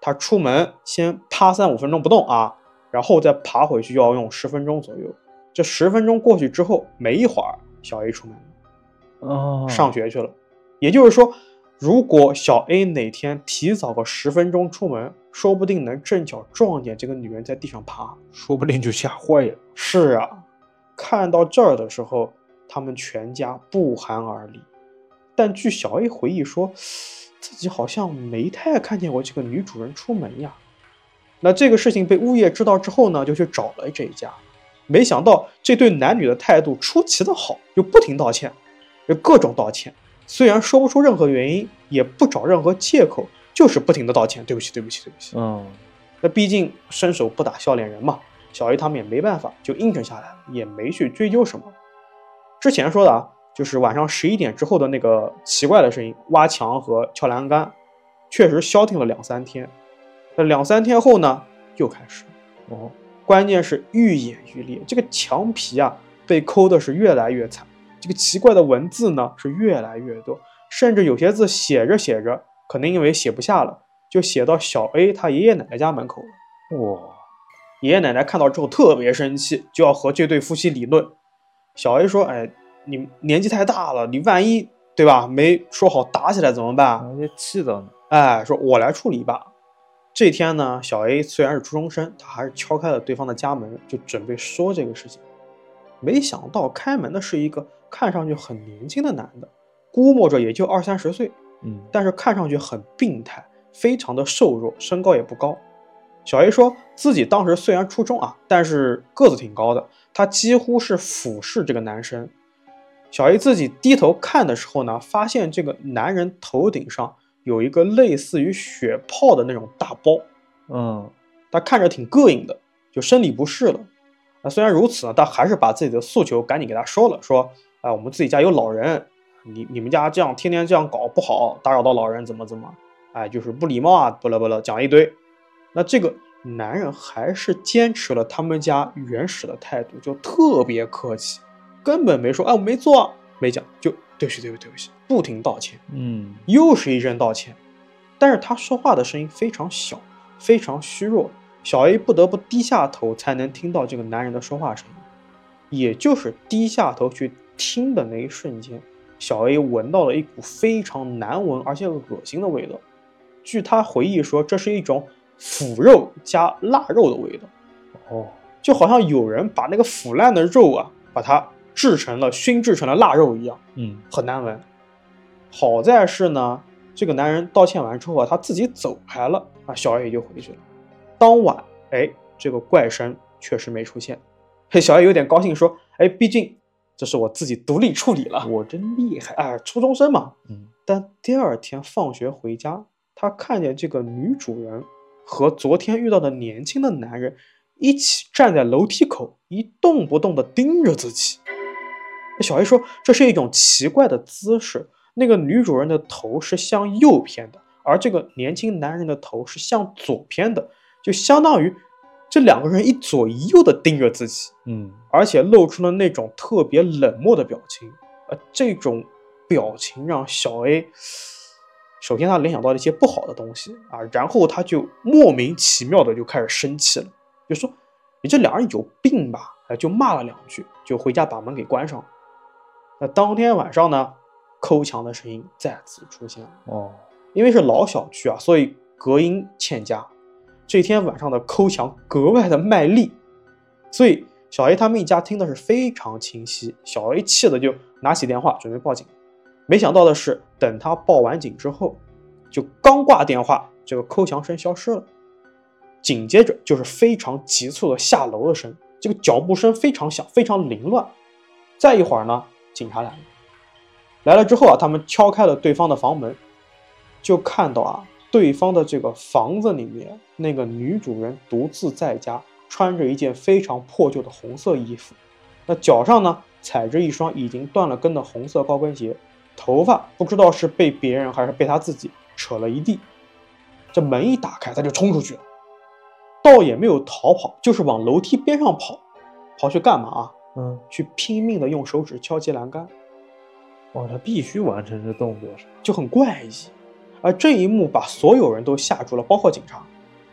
他出门先趴3-5分钟不动啊，然后再爬回去要用10分钟左右。这10分钟过去之后，没一会儿小 A 出门了，上学去了。也就是说，如果小 A 哪天提早个10分钟出门，说不定能正巧撞见这个女人在地上爬， 说不定就吓坏了。 是啊，看到这儿的时候，他们全家不寒而栗。但据小 A 回忆说，自己好像没太看见过这个女主人出门呀。那这个事情被物业知道之后呢，就去找了这一家，没想到这对男女的态度出奇的好，就不停道歉，各种道歉，虽然说不出任何原因，也不找任何借口，就是不停的道歉，对不起对不起对不起。那毕竟伸手不打笑脸人嘛，小 A 他们也没办法，就应承下来了，也没去追究什么。之前说的啊，就是晚上11点之后的那个奇怪的声音，挖墙和撬栏杆，确实消停了2-3天。那2-3天后呢，又开始关键是愈演愈烈，这个墙皮啊被抠的是越来越惨，这个奇怪的文字呢是越来越多，甚至有些字写着写着，可能因为写不下了，就写到小 A 他爷爷奶奶家门口了。爷爷奶奶看到之后特别生气，就要和这对夫妻理论。小 A 说：“哎，你年纪太大了，你万一对吧没说好打起来怎么办？” 气到你。 哎，说我来处理吧。这天呢，小 A 虽然是初中生，他还是敲开了对方的家门，就准备说这个事情。没想到开门的是一个看上去很年轻的男的，估摸着也就20-30岁，但是看上去很病态，非常的瘦弱，身高也不高。小 A 说自己当时虽然初中啊，但是个子挺高的，他几乎是俯视这个男生。小 A 自己低头看的时候呢，发现这个男人头顶上有一个类似于血泡的那种大包，他看着挺膈应的，就生理不适了。虽然如此呢，他还是把自己的诉求赶紧给他说了，说我们自己家有老人，你们家这样天天这样搞不好，打扰到老人怎么，就是不礼貌啊，不了讲一堆。那这个男人还是坚持了他们家原始的态度，就特别客气，根本没说我没做，没讲，就对不起，不停道歉。又是一阵道歉，但是他说话的声音非常小，非常虚弱，小 A 不得不低下头才能听到这个男人的说话声音。也就是低下头去听的那一瞬间，小 A 闻到了一股非常难闻而且恶心的味道。据他回忆说，这是一种腐肉加腊肉的味道。就好像有人把那个腐烂的肉啊，把它熏制成了腊肉一样，很难闻。好在是呢，这个男人道歉完之后啊，他自己走开了啊，小 A 也就回去了。当晚，这个怪声确实没出现。小 A 有点高兴说：“毕竟这是我自己独立处理了， 我真厉害。 初中生嘛。”但第二天放学回家，他看见这个女主人和昨天遇到的年轻的男人一起站在楼梯口，一动不动地盯着自己。小 A 说这是一种奇怪的姿势，那个女主人的头是向右偏的，而这个年轻男人的头是向左偏的，就相当于这两个人一左一右地盯着自己，而且露出了那种特别冷漠的表情。这种表情让小 A 首先他联想到了一些不好的东西啊，然后他就莫名其妙的就开始生气了，就说你这两人有病吧，就骂了2句，就回家把门给关上了。那当天晚上呢，抠墙的声音再次出现了。因为是老小区啊，所以隔音欠佳，这天晚上的抠墙格外的卖力，所以小 A 他们一家听的是非常清晰。小 A 气的就拿起电话准备报警，没想到的是，等他报完警之后，就刚挂电话，这个抠墙声消失了，紧接着就是非常急促的下楼的声，这个脚步声非常响，非常凌乱。再一会儿呢，警察来了之后啊，他们敲开了对方的房门，就看到啊，对方的这个房子里面，那个女主人独自在家，穿着一件非常破旧的红色衣服，那脚上呢踩着一双已经断了跟的红色高跟鞋，头发不知道是被别人还是被他自己扯了一地。这门一打开，他就冲出去了，倒也没有逃跑，就是往楼梯边上跑去干嘛啊？去拼命的用手指敲击栏杆。 他必须完成这动作是吧？ 就很怪异。而这一幕把所有人都吓住了，包括警察。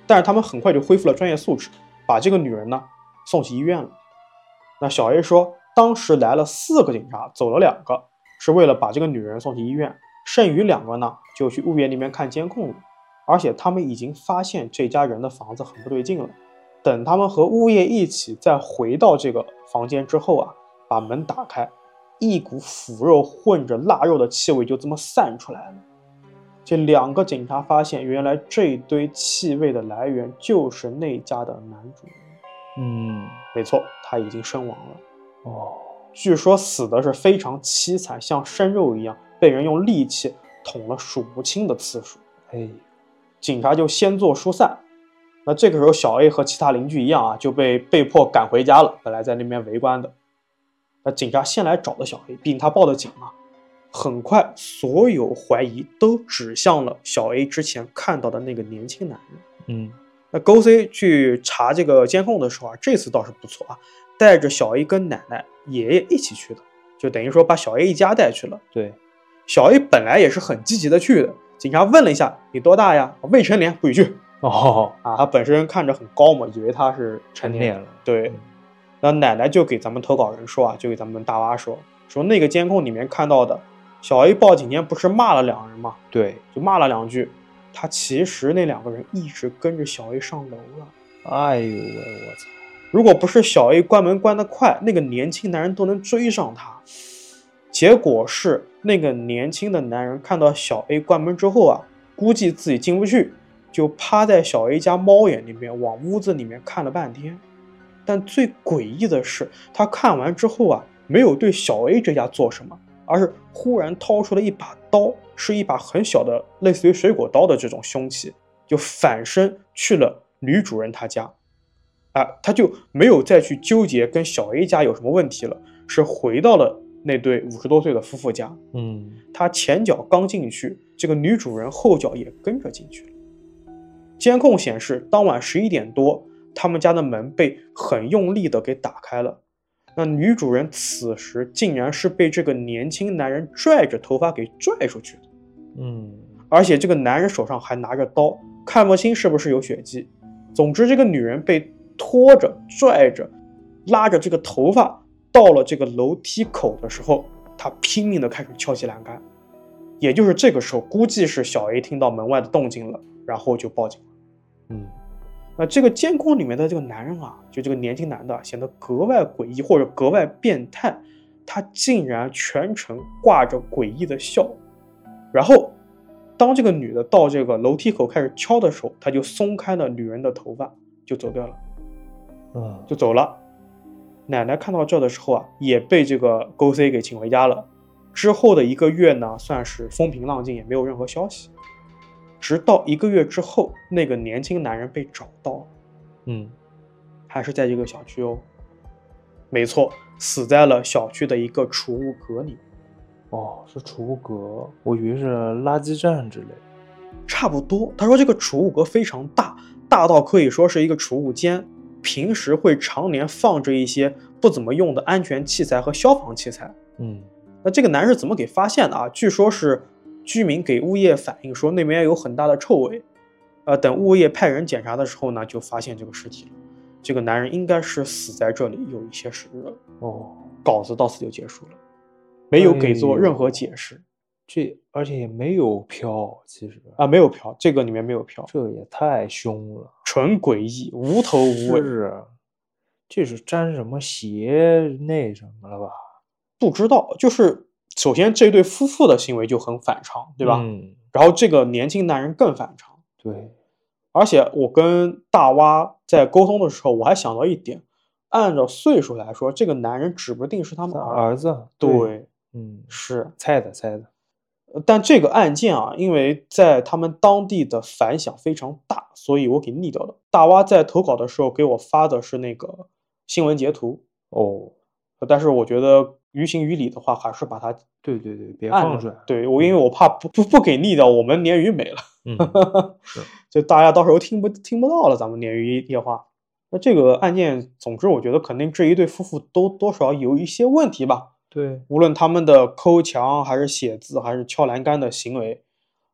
但是他们很快就恢复了专业素质，把这个女人呢送去医院了。那小 A 说，当时来了4个警察，走了2个，是为了把这个女人送去医院，剩余2个呢就去物业那边看监控了。而且他们已经发现这家人的房子很不对劲了。等他们和物业一起再回到这个房间之后啊，把门打开，一股腐肉混着腊肉的气味就这么散出来了。这2个警察发现，原来这堆气味的来源就是那家的男主人。没错，他已经身亡了。据说死的是非常凄惨，像生肉一样，被人用利器捅了数不清的次数。警察就先做疏散。那这个时候小 A 和其他邻居一样啊，就被迫赶回家了，本来在那边围观的。那警察先来找的小 A， 毕竟他报的警嘛。很快所有怀疑都指向了小 A 之前看到的那个年轻男人。那 GoC 去查这个监控的时候啊，这次倒是不错啊，带着小 A 跟奶奶爷爷一起去的，就等于说把小 A 一家带去了。 对， 小 A 本来也是很积极的去的，警察问了一下，你多大呀？未成年，不许去。他本身看着很高嘛，以为他是成年了。对，那奶奶就给咱们投稿人说啊，就给咱们大蛙说那个监控里面看到的小 A 报警前不是骂了2人吗？ 对， 就骂了2句。他其实那2个人一直跟着小 A 上楼了。 哎呦喂，我操！ 如果不是小 A 关门关得快，那个年轻男人都能追上他。结果是那个年轻的男人看到小 A 关门之后啊，估计自己进不去，就趴在小 A 家猫眼里面往屋子里面看了半天。但最诡异的是，他看完之后啊，没有对小 A 这家做什么，而是忽然掏出了一把刀，是一把很小的类似于水果刀的这种凶器，就反身去了女主人她家。他就没有再去纠结跟小 A 家有什么问题了，是回到了那对50多岁的夫妇家。他前脚刚进去，这个女主人后脚也跟着进去了。监控显示，当晚11点多，他们家的门被很用力的给打开了。那女主人此时竟然是被这个年轻男人拽着头发给拽出去的。而且这个男人手上还拿着刀，看不清是不是有血迹。总之，这个女人被拖着拽着拉着这个头发到了这个楼梯口的时候，她拼命的开始敲击栏杆。也就是这个时候，估计是小 A 听到门外的动静了，然后就报警了。那这个监控里面的这个男人啊，就这个年轻男的显得格外诡异或者格外变态，他竟然全程挂着诡异的笑。然后当这个女的到这个楼梯口开始敲的时候，他就松开了女人的头发，就走掉了。就走了。奶奶看到这的时候啊，也被这个 GoC 给请回家了。之后的1个月呢，算是风平浪静，也没有任何消息。直到1个月之后，那个年轻男人被找到了。还是在这个小区哦。没错，死在了小区的一个储物格里。 是储物格，我以为是垃圾站之类的。 差不多。他说这个储物格非常大，大到可以说是一个储物间，平时会常年放着一些不怎么用的安全器材和消防器材。那这个男人怎么给发现的啊？据说是居民给物业反映说那边有很大的臭味。等物业派人检查的时候呢，就发现这个尸体了。这个男人应该是死在这里有一些时日了。稿子到此就结束了，没有给做任何解释。 而且也没有票，其实没有票，这个里面没有票。 这也太凶了， 纯诡异，无头无尾。 这是沾什么邪那什么了吧？ 不知道，就是首先这对夫妇的行为就很反常，对吧？然后这个年轻男人更反常。 对， 而且我跟大蛙在沟通的时候，我还想到一点，按照岁数来说，这个男人指不定是他们儿子。 对， 是猜的。 但这个案件啊，因为在他们当地的反响非常大，所以我给匿掉了。大蛙在投稿的时候给我发的是那个新闻截图。但是我觉得于情于理的话，还是把它对，别放出来。 对，因为我怕不给匿掉，我们鲶鱼没了。就大家到时候听不到了咱们鲶鱼夜话。那这个案件，总之我觉得肯定这一对夫妇都多少有一些问题吧。 对， 无论他们的抠墙还是写字还是敲栏杆的行为，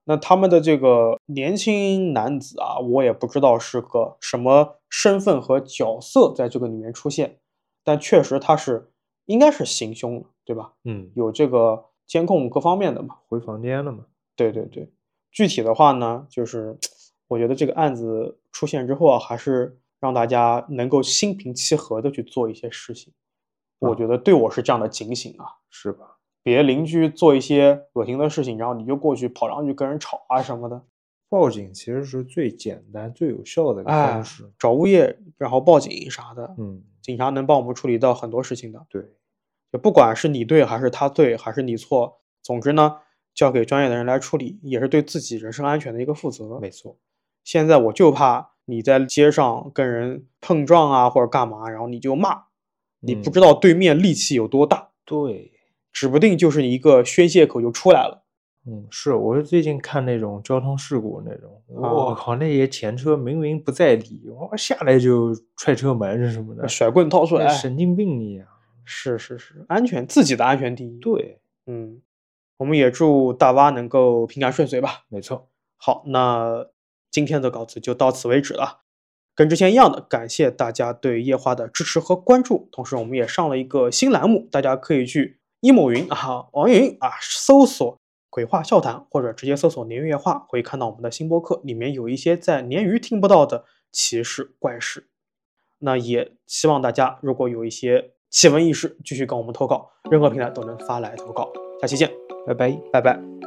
那他们的这个年轻男子啊，我也不知道是个什么身份和角色在这个里面出现，但确实他是应该是行凶了，对吧？有这个监控各方面的嘛。 回房间了嘛？ 对对对，具体的话呢，就是我觉得这个案子出现之后啊，还是让大家能够心平气和的去做一些事情。我觉得对我是这样的警醒啊， 是吧？ 别邻居做一些恶心的事情，然后你就过去跑上去跟人吵啊什么的。 报警其实是最简单、最有效的一个方式。 找物业，然后报警啥的，警察能帮我们处理到很多事情的。 对， 就不管是你对还是他对还是你错，总之呢，交给专业的人来处理，也是对自己人身安全的一个负责。 没错。 现在我就怕你在街上跟人碰撞啊，或者干嘛，然后你就骂，你不知道对面戾气有多大。 对， 指不定就是一个宣泄口就出来了。 是，我是最近看那种交通事故那种，我靠，那些前车明明不在理，我下来就踹车门什么的， 甩棍掏出来， 神经病一样。 是，安全，自己的安全第一。 对， 我们也祝大蛙能够平安顺遂吧。 没错。 好，那今天的稿子就到此为止了。跟之前一样的，感谢大家对夜话的支持和关注。同时，我们也上了一个新栏目，大家可以去一某云啊、网易云啊搜索“鬼话笑谈”，或者直接搜索“鲶鱼夜话”，会看到我们的新播客，里面有一些在鲶鱼听不到的奇事怪事。那也希望大家如果有一些奇闻异事，继续跟我们投稿，任何平台都能发来投稿。下期见， 拜拜， 拜拜。